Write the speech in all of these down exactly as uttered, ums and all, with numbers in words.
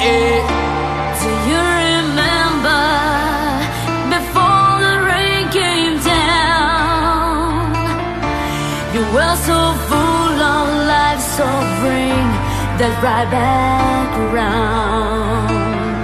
eh. Do you remember before the rain came down? You were so full of life, so bring that right back around.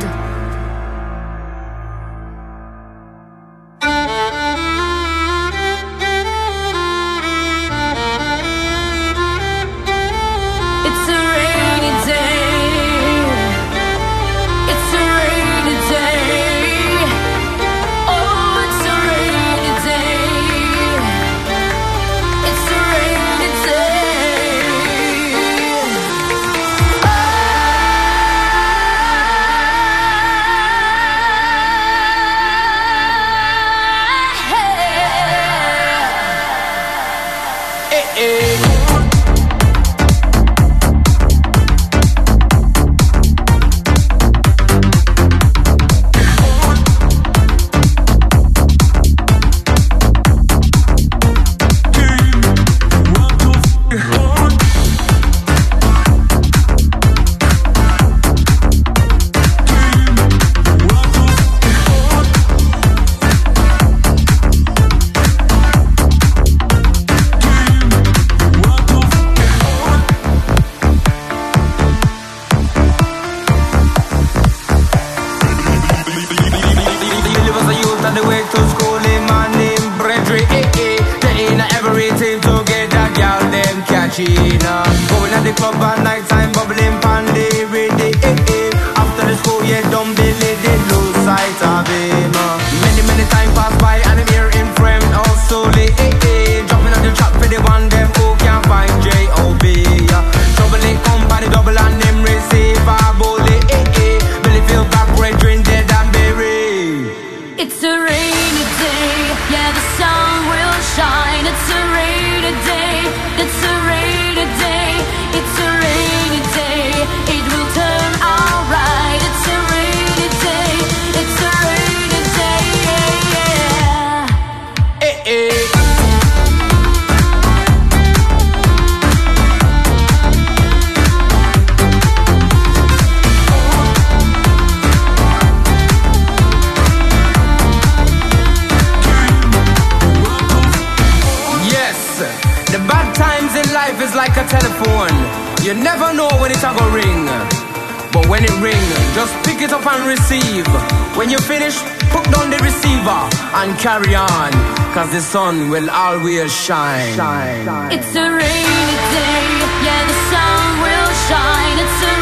The way to school in my name, Bredry, eh, eh. They ain't everything to get that girl, them catching up. Going at the club at night time, bubbling pandy, ready, eh, eh. After the school, yeah, don't believe they lose sight of him. uh. Many, many time pass by, and I'm here in frame, all slowly, eh, eh. Dropping on the track for the one, them who can't find J O B. uh. Trouble it come by the double, and them receive a bully, eh, eh. Billy feel back, Bredry, dead and buried. It's a rainy day, yeah, the sun will shine. It's a rainy day, it's a rainy day, it's a rainy day, it will turn alright. It's a rainy day, it's a rainy day, yeah, yeah. Eh, eh. The bad times in life is like a telephone. You never know when it's gonna ring. But when it ring, just pick it up and receive. When you finish, put down the receiver and carry on, cause the sun will always shine. It's a rainy day, yeah, the sun will shine. It's a